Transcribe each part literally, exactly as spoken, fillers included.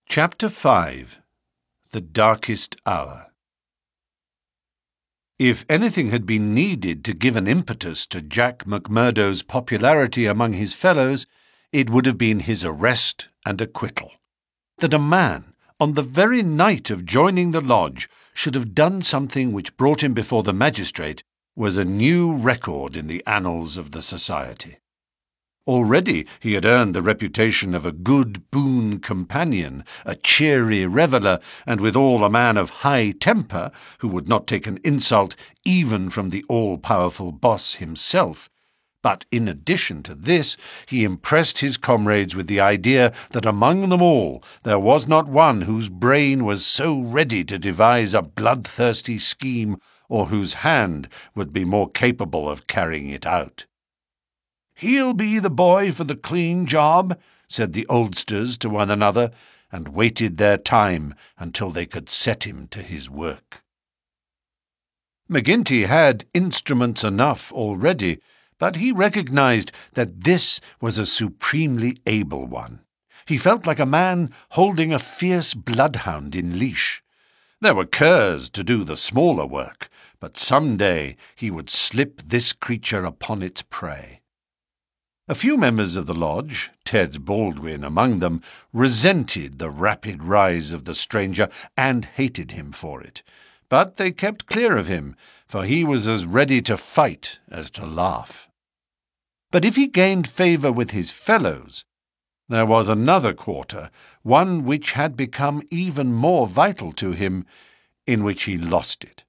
Chapter five. The Darkest Hour. If anything had been needed to give an impetus to Jack McMurdo's popularity among his fellows, it would have been his arrest and acquittal. That a man, on the very night of joining the lodge, should have done something which brought him before the magistrate was a new record in the annals of the society. Already he had earned the reputation of a good boon companion, a cheery reveller, and withal a man of high temper, who would not take an insult even from the all-powerful boss himself. But in addition to this, he impressed his comrades with the idea that among them all there was not one whose brain was so ready to devise a bloodthirsty scheme, or whose hand would be more capable of carrying it out. "He'll be the boy for the clean job," said the oldsters to one another, and waited their time until they could set him to his work. McGinty had instruments enough already, but he recognized that this was a supremely able one. He felt like a man holding a fierce bloodhound in leash. There were curs to do the smaller work, but some day he would slip this creature upon its prey. A few members of the lodge, Ted Baldwin among them, resented the rapid rise of the stranger and hated him for it. But they kept clear of him, for he was as ready to fight as to laugh. But if he gained favour with his fellows, there was another quarter, one which had become even more vital to him, in which he lost it.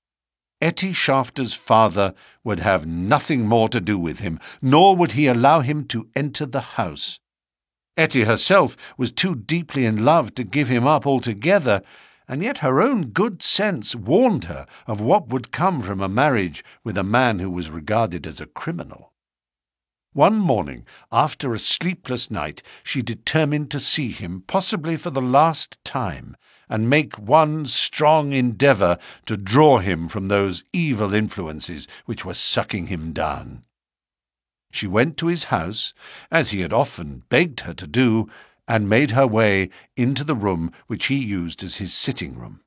Etty Shafter's father would have nothing more to do with him, nor would he allow him to enter the house. Etty herself was too deeply in love to give him up altogether, and yet her own good sense warned her of what would come from a marriage with a man who was regarded as a criminal. One morning, after a sleepless night, she determined to see him, possibly for the last time, and make one strong endeavour to draw him from those evil influences which were sucking him down. She went to his house, as he had often begged her to do, and made her way into the room which he used as his sitting-room.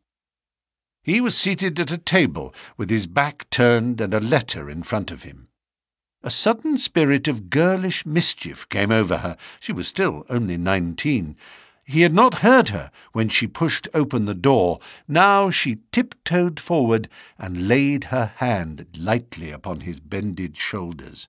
He was seated at a table with his back turned and a letter in front of him. A sudden spirit of girlish mischief came over her. She was still only nineteen. He had not heard her when she pushed open the door. Now she tiptoed forward and laid her hand lightly upon his bended shoulders.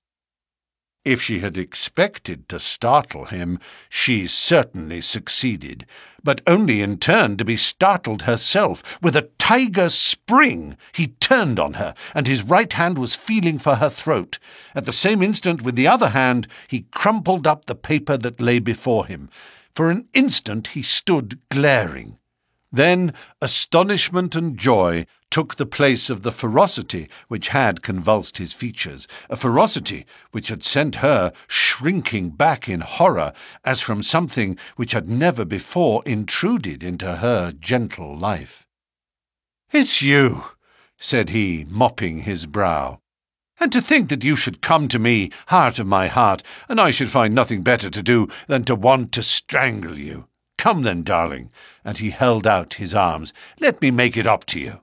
If she had expected to startle him, she certainly succeeded, but only in turn to be startled herself. With a tiger spring, he turned on her, and his right hand was feeling for her throat. At the same instant, with the other hand, he crumpled up the paper that lay before him. For an instant he stood glaring. Then astonishment and joy took the place of the ferocity which had convulsed his features, a ferocity which had sent her shrinking back in horror as from something which had never before intruded into her gentle life. "It's you," said he, mopping his brow. "And to think that you should come to me, heart of my heart, and I should find nothing better to do than to want to strangle you. Come then, darling," and he held out his arms. "Let me make it up to you."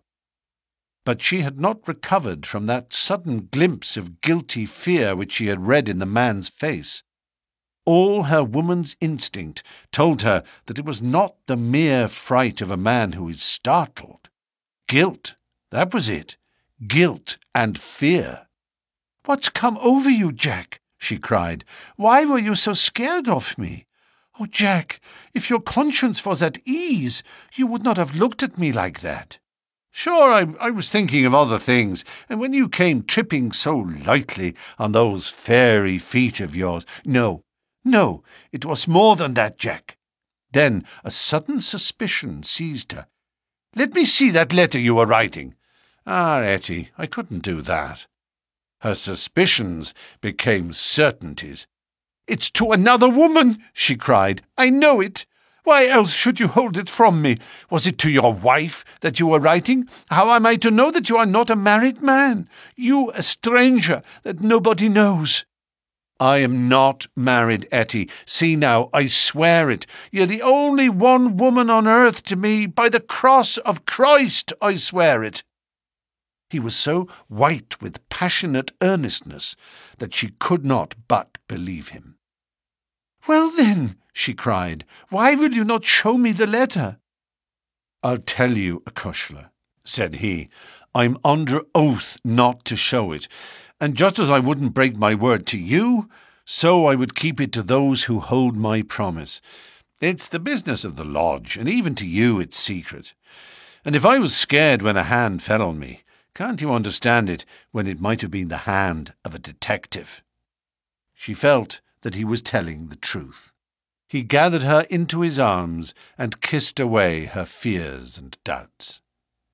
But she had not recovered from that sudden glimpse of guilty fear which she had read in the man's face. All her woman's instinct told her that it was not the mere fright of a man who is startled. Guilt, that was it, guilt and fear. "What's come over you, Jack?" she cried. "Why were you so scared of me? Oh, Jack, if your conscience was at ease, you would not have looked at me like that." "Sure, I, I was thinking of other things, and when you came tripping so lightly on those fairy feet of yours—" "No, no, it was more than that, Jack." Then a sudden suspicion seized her. "Let me see that letter you were writing." "Ah, Etty, I couldn't do that." Her suspicions became certainties. "It's to another woman," she cried. "I know it. Why else should you hold it from me? Was it to your wife that you were writing? How am I to know that you are not a married man? You, a stranger that nobody knows?" I am not married, Etty. See now, I swear it. You're the only one woman on earth to me. By the cross of Christ, I swear it." He was so white with passionate earnestness that she could not but believe him. "Well then," she cried, "why will you not show me the letter?" "I'll tell you, Acushla," said he. "I'm under oath not to show it, and just as I wouldn't break my word to you, so I would keep it to those who hold my promise. It's the business of the lodge, and even to you it's secret. And if I was scared when a hand fell on me, can't you understand it when it might have been the hand of a detective?" She felt that he was telling the truth. He gathered her into his arms and kissed away her fears and doubts.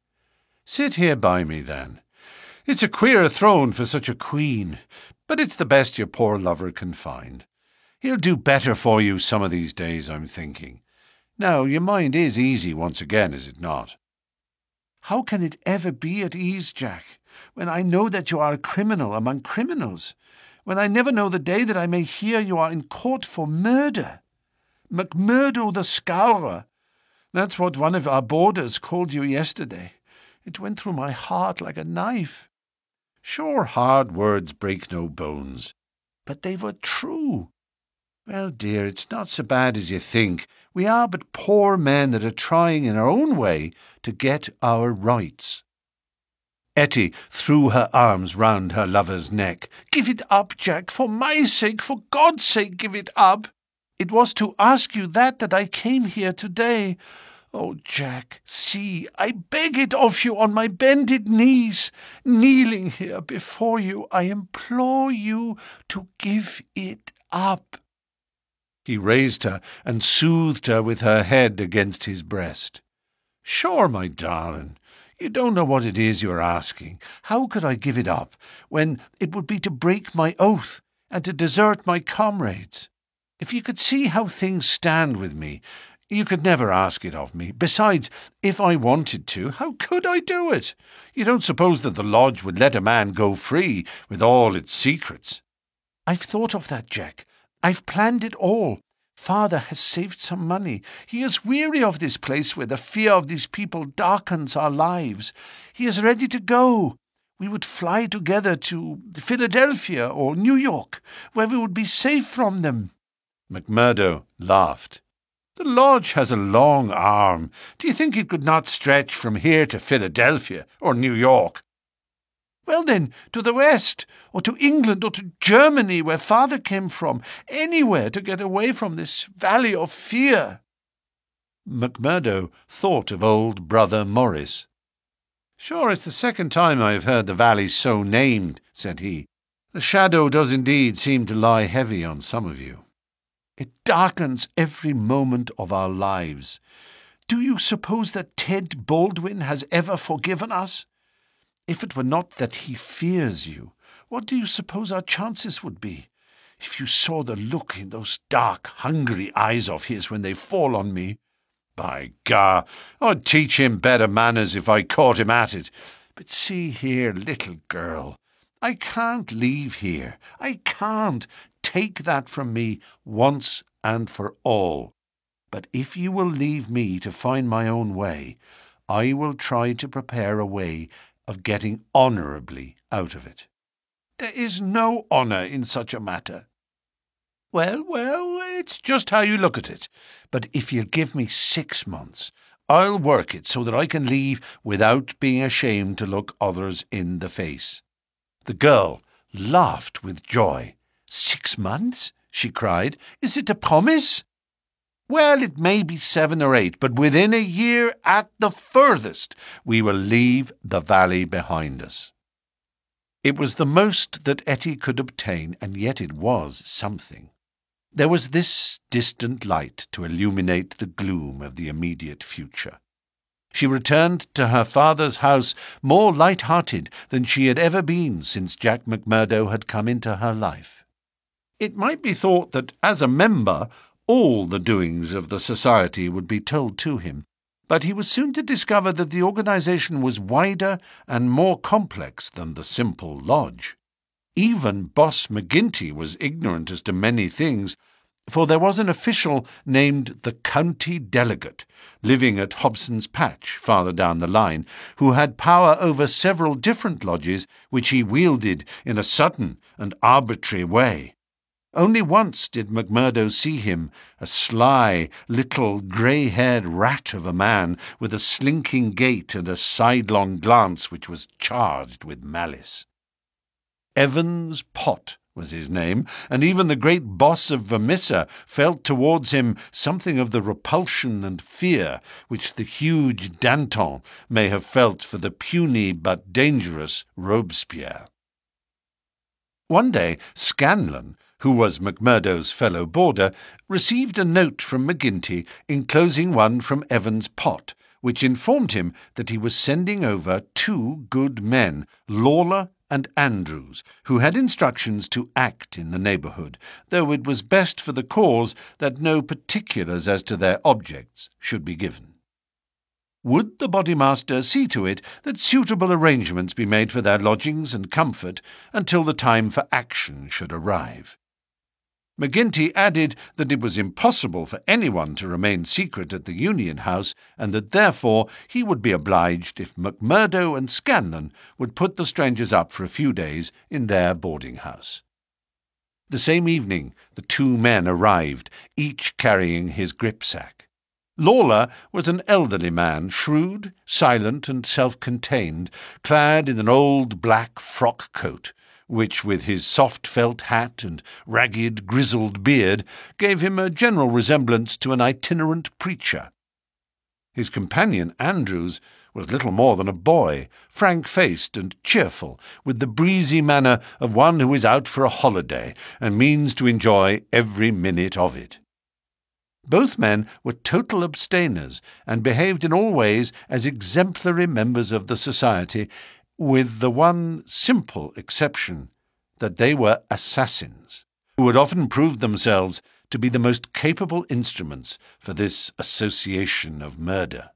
"Sit here by me, then. It's a queer throne for such a queen, but it's the best your poor lover can find. He'll do better for you some of these days, I'm thinking. Now, your mind is easy once again, is it not?" "How can it ever be at ease, Jack, when I know that you are a criminal among criminals, when I never know the day that I may hear you are in court for murder? McMurdo the Scourer. That's what one of our boarders called you yesterday. It went through my heart like a knife. Sure, hard words break no bones, but they were true. Well, dear, it's not so bad as you think. We are but poor men that are trying in our own way to get our rights." Etty threw her arms round her lover's neck. "Give it up, Jack, for my sake, for God's sake, give it up. It was to ask you that that I came here today. Oh, Jack, see, I beg it of you on my bended knees. Kneeling here before you, I implore you to give it up." He raised her and soothed her with her head against his breast. "Sure, my darling, you don't know what it is you're asking. How could I give it up, when it would be to break my oath and to desert my comrades? If you could see how things stand with me, you could never ask it of me. Besides, if I wanted to, how could I do it? You don't suppose that the lodge would let a man go free with all its secrets?" "I've thought of that, Jack. I've planned it all. Father has saved some money. He is weary of this place where the fear of these people darkens our lives. He is ready to go. We would fly together to Philadelphia or New York, where we would be safe from them." McMurdo laughed. "The lodge has a long arm. Do you think it could not stretch from here to Philadelphia or New York?" "Well then, to the West, or to England, or to Germany, where Father came from, anywhere to get away from this valley of fear." McMurdo thought of old brother Morris. "Sure, it's the second time I have heard the valley so named," said he. "The shadow does indeed seem to lie heavy on some of you. It darkens every moment of our lives. Do you suppose that Ted Baldwin has ever forgiven us? If it were not that he fears you, what do you suppose our chances would be? If you saw the look in those dark, hungry eyes of his when they fall on me, by gar, I'd teach him better manners if I caught him at it. But see here, little girl, I can't leave here. I can't. Take that from me once and for all. But if you will leave me to find my own way, I will try to prepare a way of getting honourably out of it." "There is no honour in such a matter." "Well, well, it's just how you look at it. But if you'll give me six months, I'll work it so that I can leave without being ashamed to look others in the face." The girl laughed with joy. "Six months?" she cried. "Is it a promise?" "Well, it may be seven or eight, but within a year at the furthest we will leave the valley behind us." It was the most that Etty could obtain, and yet it was something. There was this distant light to illuminate the gloom of the immediate future. She returned to her father's house more light-hearted than she had ever been since Jack McMurdo had come into her life. It might be thought that, as a member, all the doings of the society would be told to him, but he was soon to discover that the organization was wider and more complex than the simple lodge. Even Boss McGinty was ignorant as to many things, for there was an official named the County Delegate, living at Hobson's Patch, farther down the line, who had power over several different lodges which he wielded in a sudden and arbitrary way. Only once did McMurdo see him, a sly, little, grey-haired rat of a man with a slinking gait and a sidelong glance which was charged with malice. Evans Pott was his name, and even the great boss of Vermissa felt towards him something of the repulsion and fear which the huge Danton may have felt for the puny but dangerous Robespierre. One day Scanlon, who was McMurdo's fellow boarder, received a note from McGinty enclosing one from Evans Pott, which informed him that he was sending over two good men, Lawler and Andrews, who had instructions to act in the neighbourhood, though it was best for the cause that no particulars as to their objects should be given. Would the bodymaster see to it that suitable arrangements be made for their lodgings and comfort until the time for action should arrive? McGinty added that it was impossible for anyone to remain secret at the Union House, and that therefore he would be obliged if McMurdo and Scanlon would put the strangers up for a few days in their boarding-house. The same evening the two men arrived, each carrying his gripsack. Lawler was an elderly man, shrewd, silent, and self-contained, clad in an old black frock-coat, which, with his soft felt hat and ragged, grizzled beard, gave him a general resemblance to an itinerant preacher. His companion, Andrews, was little more than a boy, frank-faced and cheerful, with the breezy manner of one who is out for a holiday and means to enjoy every minute of it. Both men were total abstainers and behaved in all ways as exemplary members of the society, with the one simple exception that they were assassins, who had often proved themselves to be the most capable instruments for this association of murder.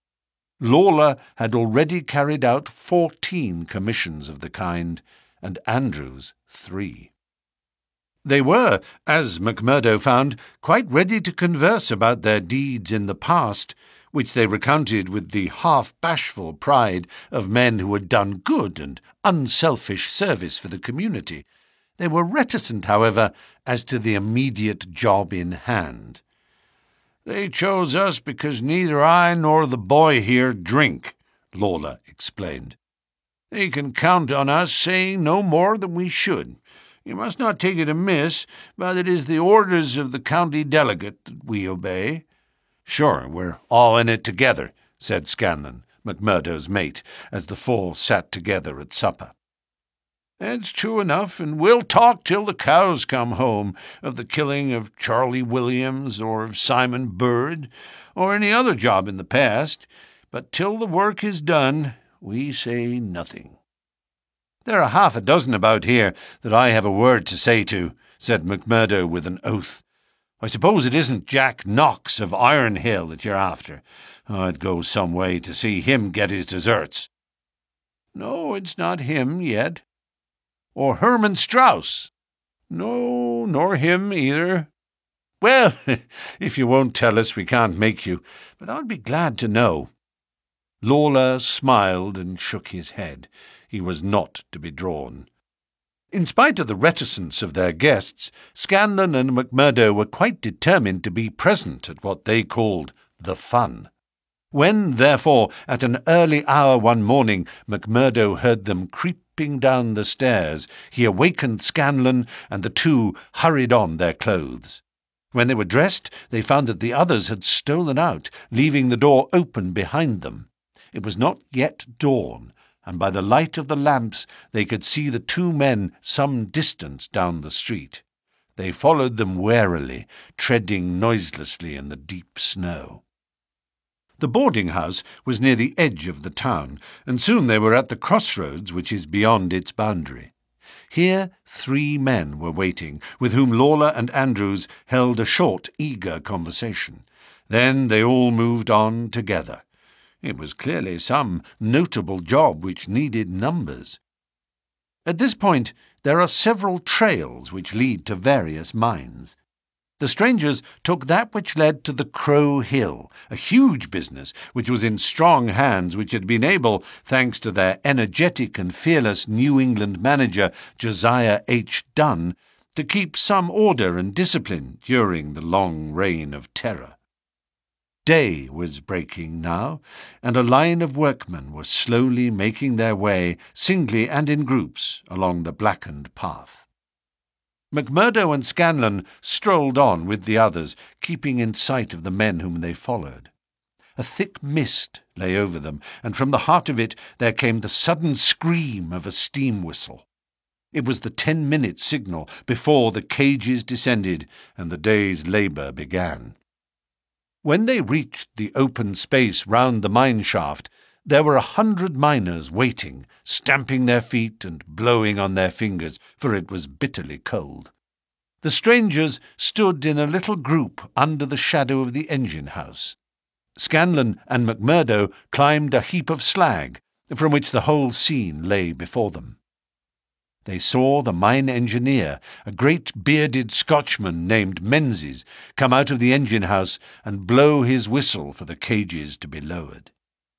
Lawler had already carried out fourteen commissions of the kind, and Andrews three. They were, as McMurdo found, quite ready to converse about their deeds in the past, which they recounted with the half-bashful pride of men who had done good and unselfish service for the community. They were reticent, however, as to the immediate job in hand. "They chose us because neither I nor the boy here drink," Lawler explained. "They can count on us saying no more than we should. You must not take it amiss, but it is the orders of the county delegate that we obey." "Sure, we're all in it together," said Scanlon, McMurdo's mate, as the four sat together at supper. "That's true enough, and we'll talk till the cows come home, of the killing of Charlie Williams, or of Simon Bird, or any other job in the past, but till the work is done, we say nothing." "There are half a dozen about here that I have a word to say to," said McMurdo with an oath. "I suppose it isn't Jack Knox of Ironhill that you're after. I'd go some way to see him get his deserts." "No, it's not him yet." "Or Herman Strauss?" "No, nor him either." "Well, if you won't tell us, we can't make you, but I'd be glad to know." Lawler smiled and shook his head. He was not to be drawn. In spite of the reticence of their guests, Scanlon and McMurdo were quite determined to be present at what they called the fun. When, therefore, at an early hour one morning, McMurdo heard them creeping down the stairs, he awakened Scanlon, and the two hurried on their clothes. When they were dressed, they found that the others had stolen out, leaving the door open behind them. It was not yet dawn, and by the light of the lamps they could see the two men some distance down the street. They followed them warily, treading noiselessly in the deep snow. The boarding-house was near the edge of the town, and soon they were at the crossroads which is beyond its boundary. Here three men were waiting, with whom Lawler and Andrews held a short, eager conversation. Then they all moved on together. It was clearly some notable job which needed numbers. At this point, there are several trails which lead to various mines. The strangers took that which led to the Crow Hill, a huge business which was in strong hands, which had been able, thanks to their energetic and fearless New England manager Josiah H. Dunn, to keep some order and discipline during the long reign of terror. Day was breaking now, and a line of workmen were slowly making their way, singly and in groups, along the blackened path. McMurdo and Scanlon strolled on with the others, keeping in sight of the men whom they followed. A thick mist lay over them, and from the heart of it there came the sudden scream of a steam whistle. It was the ten-minute signal before the cages descended and the day's labour began. When they reached the open space round the mine shaft, there were a hundred miners waiting, stamping their feet and blowing on their fingers, for it was bitterly cold. The strangers stood in a little group under the shadow of the engine house. Scanlon and McMurdo climbed a heap of slag, from which the whole scene lay before them. They saw the mine engineer, a great bearded Scotchman named Menzies, come out of the engine house and blow his whistle for the cages to be lowered.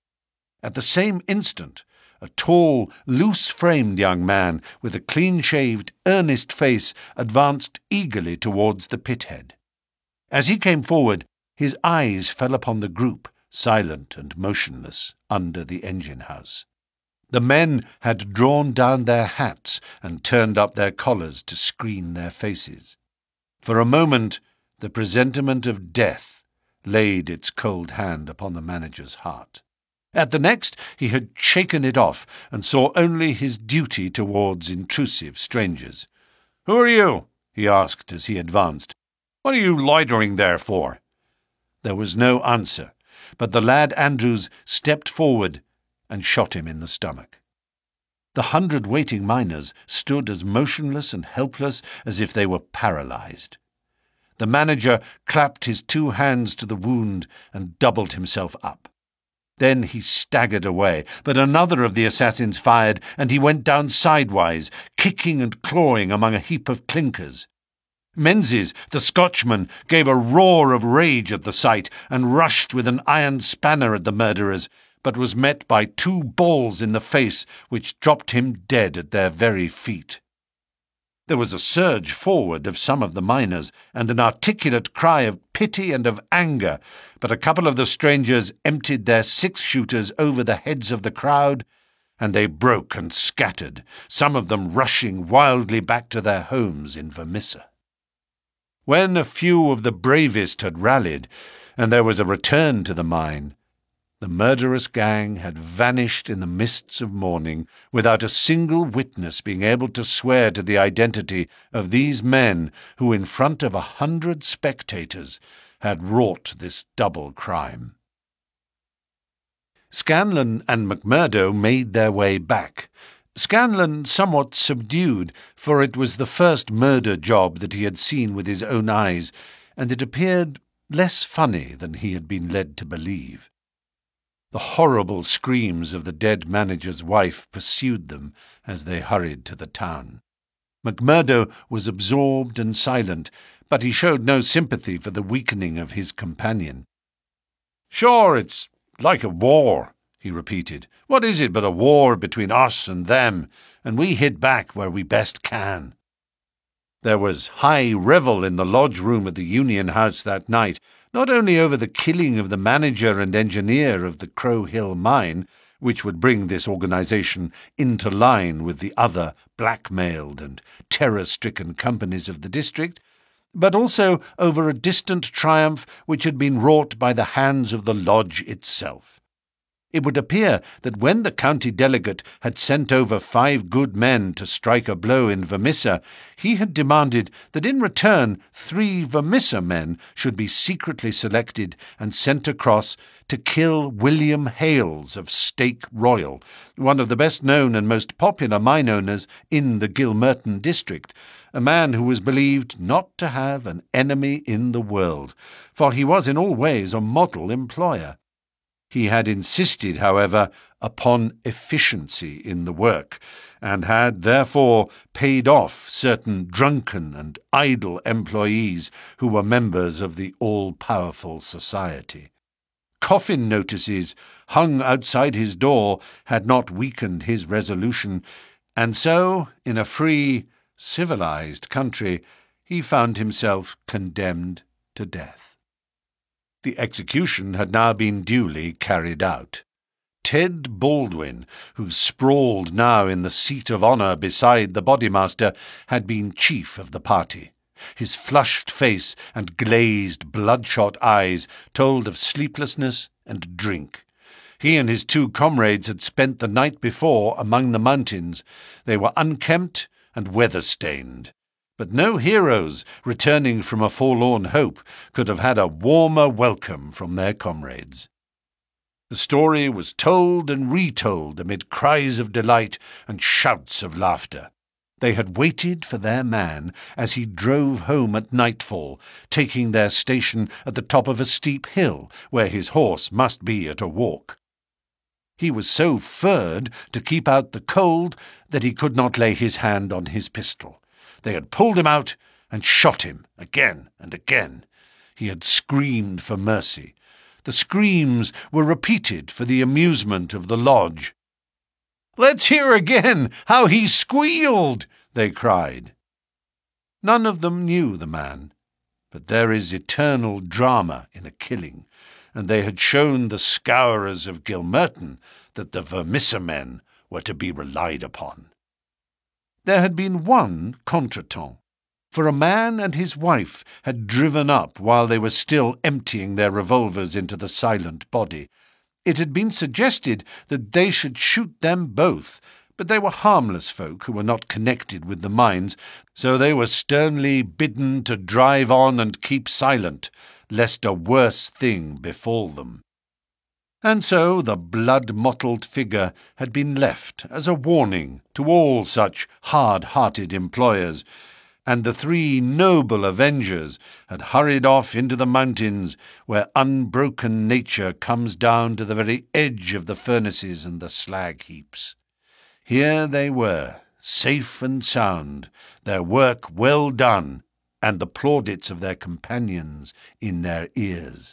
At the same instant, a tall, loose-framed young man with a clean-shaved, earnest face advanced eagerly towards the pithead. As he came forward, his eyes fell upon the group, silent and motionless, under the engine house. The men had drawn down their hats and turned up their collars to screen their faces. For a moment, the presentiment of death laid its cold hand upon the manager's heart. At the next, he had shaken it off and saw only his duty towards intrusive strangers. "Who are you?" he asked as he advanced. "What are you loitering there for?" There was no answer, but the lad Andrews stepped forward and shot him in the stomach. The hundred waiting miners stood as motionless and helpless as if they were paralyzed. The manager clapped his two hands to the wound and doubled himself up. Then he staggered away, but another of the assassins fired, and he went down sidewise, kicking and clawing among a heap of clinkers. Menzies, the Scotchman, gave a roar of rage at the sight, and rushed with an iron spanner at the murderers, but was met by two balls in the face, which dropped him dead at their very feet. There was a surge forward of some of the miners, and an articulate cry of pity and of anger, but a couple of the strangers emptied their six-shooters over the heads of the crowd, and they broke and scattered, some of them rushing wildly back to their homes in Vermissa. When a few of the bravest had rallied, and there was a return to the mine, the murderous gang had vanished in the mists of morning, without a single witness being able to swear to the identity of these men who, in front of a hundred spectators, had wrought this double crime. Scanlon and McMurdo made their way back, Scanlon somewhat subdued, for it was the first murder job that he had seen with his own eyes, and it appeared less funny than he had been led to believe. The horrible screams of the dead manager's wife pursued them as they hurried to the town. McMurdo was absorbed and silent, but he showed no sympathy for the weakening of his companion. "Sure, it's like a war," he repeated. "What is it but a war between us and them, and we hit back where we best can." There was high revel in the lodge room at the Union House that night, not only over the killing of the manager and engineer of the Crow Hill mine, which would bring this organization into line with the other blackmailed and terror-stricken companies of the district, but also over a distant triumph which had been wrought by the hands of the lodge itself. It would appear that when the county delegate had sent over five good men to strike a blow in Vermissa, he had demanded that in return three Vermissa men should be secretly selected and sent across to kill William Hales of Stake Royal, one of the best-known and most popular mine owners in the Gilmerton district, a man who was believed not to have an enemy in the world, for he was in all ways a model employer. He had insisted, however, upon efficiency in the work, and had therefore paid off certain drunken and idle employees who were members of the all-powerful society. Coffin notices hung outside his door had not weakened his resolution, and so, in a free, civilized country, he found himself condemned to death. The execution had now been duly carried out. Ted Baldwin, who sprawled now in the seat of honour beside the bodymaster, had been chief of the party. His flushed face and glazed, bloodshot eyes told of sleeplessness and drink. He and his two comrades had spent the night before among the mountains. They were unkempt and weather-stained. But no heroes, returning from a forlorn hope, could have had a warmer welcome from their comrades. The story was told and retold amid cries of delight and shouts of laughter. They had waited for their man as he drove home at nightfall, taking their station at the top of a steep hill where his horse must be at a walk. He was so furred to keep out the cold that he could not lay his hand on his pistol. They had pulled him out and shot him again and again. He had screamed for mercy. The screams were repeated for the amusement of the lodge. "Let's hear again how he squealed!" they cried. None of them knew the man, but there is eternal drama in a killing, and they had shown the scourers of Gilmerton that the Vermissa men were to be relied upon. There had been one contretemps, for a man and his wife had driven up while they were still emptying their revolvers into the silent body. It had been suggested that they should shoot them both, but they were harmless folk who were not connected with the mines, so they were sternly bidden to drive on and keep silent, lest a worse thing befall them. And so the blood-mottled figure had been left as a warning to all such hard-hearted employers, and the three noble avengers had hurried off into the mountains where unbroken nature comes down to the very edge of the furnaces and the slag heaps. Here they were, safe and sound, their work well done, and the plaudits of their companions in their ears.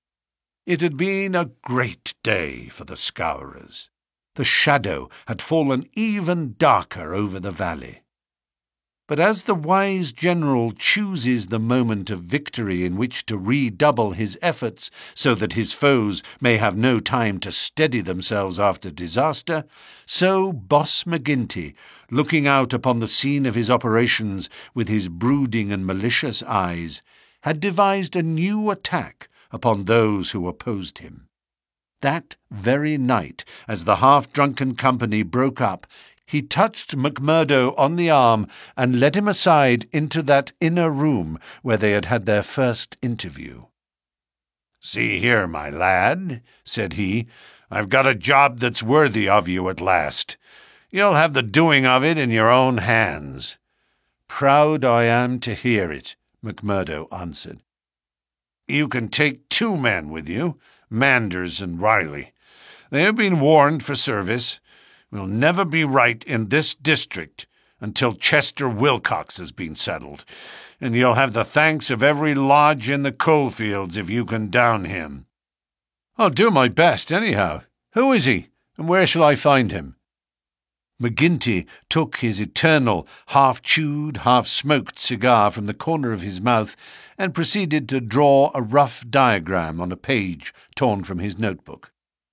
It had been a great day for the Scourers. The shadow had fallen even darker over the valley. But as the wise general chooses the moment of victory in which to redouble his efforts so that his foes may have no time to steady themselves after disaster, so Boss McGinty, looking out upon the scene of his operations with his brooding and malicious eyes, had devised a new attack upon those who opposed him. That very night, as the half-drunken company broke up, he touched McMurdo on the arm and led him aside into that inner room where they had had their first interview. "See here, my lad," said he, "I've got a job that's worthy of you at last. You'll have the doing of it in your own hands." "Proud I am to hear it," McMurdo answered. "You can take two men with you, Manders and Riley. They have been warned for service. We'll never be right in this district until Chester Wilcox has been settled, and you'll have the thanks of every lodge in the coalfields if you can down him." "I'll do my best, anyhow. Who is he, and where shall I find him?" McGinty took his eternal, half-chewed, half-smoked cigar from the corner of his mouth and proceeded to draw a rough diagram on a page torn from his notebook.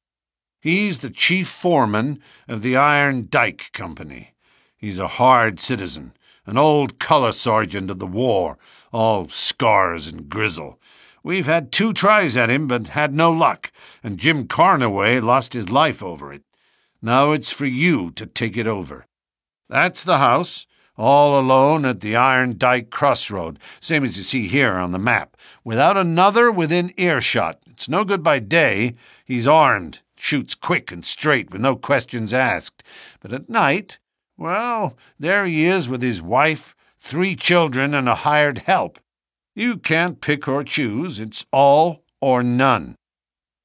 "He's the chief foreman of the Iron Dyke Company. He's a hard citizen, an old colour sergeant of the war, all scars and grizzle. We've had two tries at him, but had no luck, and Jim Carnaway lost his life over it. Now it's for you to take it over. That's the house, all alone at the Iron Dyke crossroad, same as you see here on the map, without another within earshot. It's no good by day. He's armed, shoots quick and straight with no questions asked. But at night, well, there he is with his wife, three children, and a hired help. You can't pick or choose. It's all or none."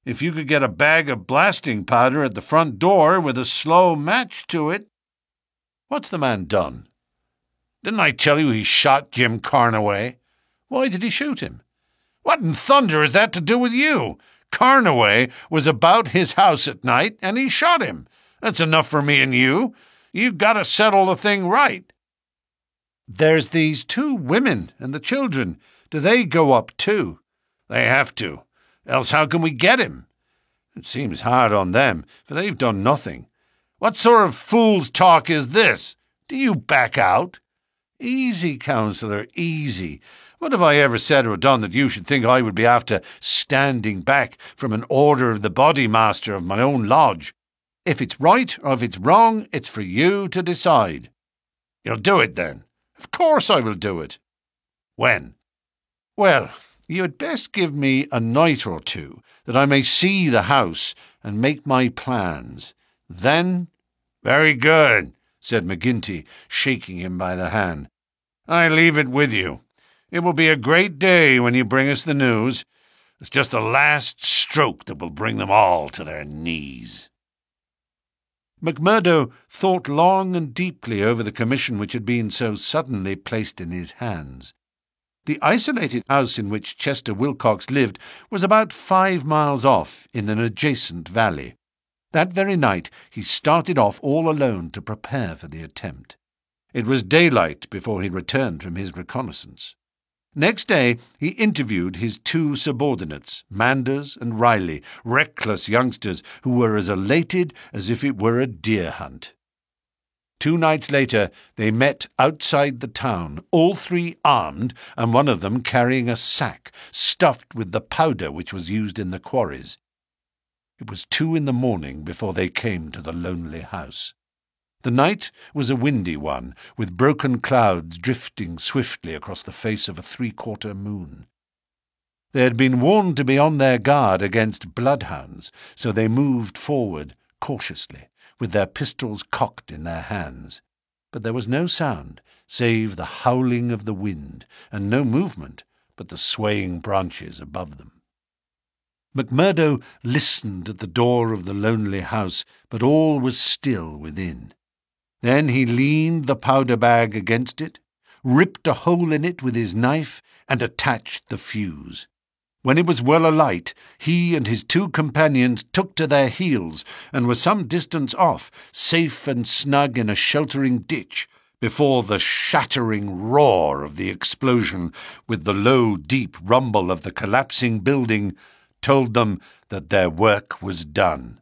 If you could get a bag of blasting powder at the front door with a slow match to it—" "What's the man done?" "Didn't I tell you he shot Jim Carnaway?" "Why did he shoot him?" "What in thunder has that to do with you? Carnaway was about his house at night, and he shot him. That's enough for me and you. You've got to settle the thing right." "There's these two women and the children. Do they go up too?" "They have to. Else how can we get him?" "It seems hard on them, for they've done nothing." "What sort of fool's talk is this? Do you back out?" "Easy, counsellor, easy. What have I ever said or done that you should think I would be after standing back from an order of the body master of my own lodge? If it's right or if it's wrong, it's for you to decide." "You'll do it, then?" "Of course I will do it." "When?" "Well, you had best give me a night or two, that I may see the house and make my plans. Then—" "Very good," said McGinty, shaking him by the hand. "I leave it with you. It will be a great day when you bring us the news. It's just the last stroke that will bring them all to their knees." McMurdo thought long and deeply over the commission which had been so suddenly placed in his hands. The isolated house in which Chester Wilcox lived was about five miles off in an adjacent valley. That very night he started off all alone to prepare for the attempt. It was daylight before he returned from his reconnaissance. Next day he interviewed his two subordinates, Manders and Riley, reckless youngsters who were as elated as if it were a deer hunt. Two nights later they met outside the town, all three armed, and one of them carrying a sack stuffed with the powder which was used in the quarries. It was two in the morning before they came to the lonely house. The night was a windy one, with broken clouds drifting swiftly across the face of a three-quarter moon. They had been warned to be on their guard against bloodhounds, so they moved forward cautiously, with their pistols cocked in their hands. But there was no sound, save the howling of the wind, and no movement but the swaying branches above them. McMurdo listened at the door of the lonely house, but all was still within. Then he leaned the powder bag against it, ripped a hole in it with his knife, and attached the fuse. When it was well alight, he and his two companions took to their heels and were some distance off, safe and snug in a sheltering ditch, before the shattering roar of the explosion, with the low, deep rumble of the collapsing building, told them that their work was done.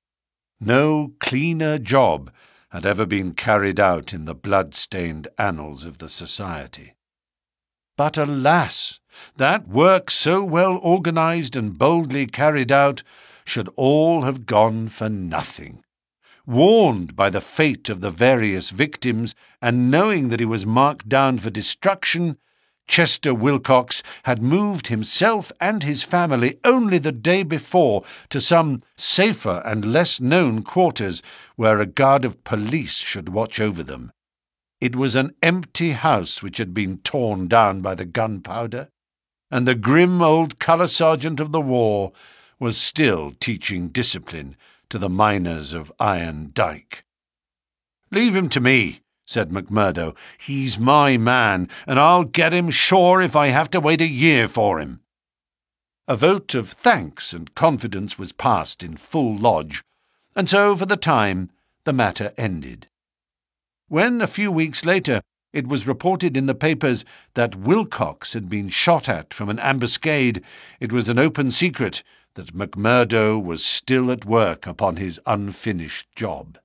No cleaner job had ever been carried out in the blood-stained annals of the society. But alas, that work so well organized and boldly carried out should all have gone for nothing. Warned by the fate of the various victims, and knowing that he was marked down for destruction, Chester Wilcox had moved himself and his family only the day before to some safer and less known quarters where a guard of police should watch over them. It was an empty house which had been torn down by the gunpowder, and the grim old colour sergeant of the war was still teaching discipline to the miners of Iron Dyke. "Leave him to me," said McMurdo. "He's my man, and I'll get him sure if I have to wait a year for him." A vote of thanks and confidence was passed in full lodge, and so, for the time, the matter ended. When, a few weeks later, it was reported in the papers that Wilcox had been shot at from an ambuscade, it was an open secret that McMurdo was still at work upon his unfinished job.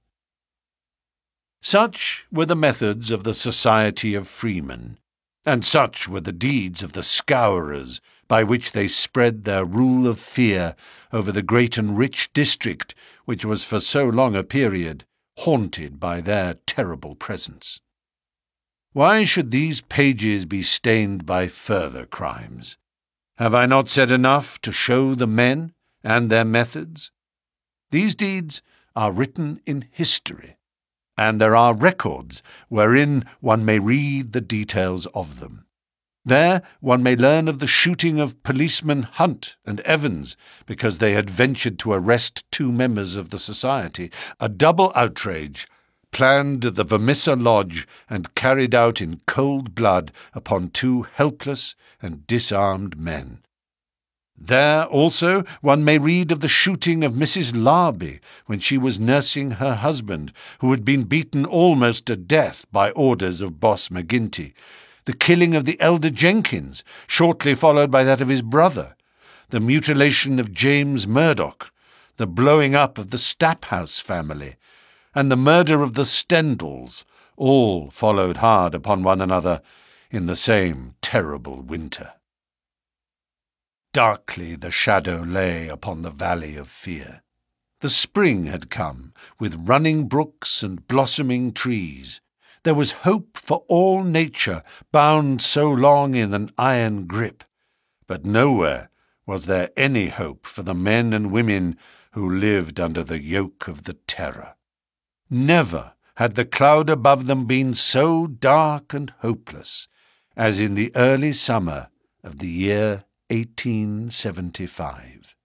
Such were the methods of the Society of Freemen, and such were the deeds of the Scourers by which they spread their rule of fear over the great and rich district which was for so long a period haunted by their terrible presence. Why should these pages be stained by further crimes? Have I not said enough to show the men and their methods? These deeds are written in history, and there are records wherein one may read the details of them. There one may learn of the shooting of policemen Hunt and Evans because they had ventured to arrest two members of the society, a double outrage planned at the Vermissa Lodge and carried out in cold blood upon two helpless and disarmed men. There also one may read of the shooting of Missus Larby when she was nursing her husband, who had been beaten almost to death by orders of Boss McGinty, the killing of the elder Jenkins, shortly followed by that of his brother, the mutilation of James Murdoch, the blowing up of the Staphouse family, and the murder of the Stendals, all followed hard upon one another in the same terrible winter. Darkly the shadow lay upon the valley of fear. The spring had come, with running brooks and blossoming trees. There was hope for all nature, bound so long in an iron grip. But nowhere was there any hope for the men and women who lived under the yoke of the terror. Never had the cloud above them been so dark and hopeless as in the early summer of the year eighteen seventy-five.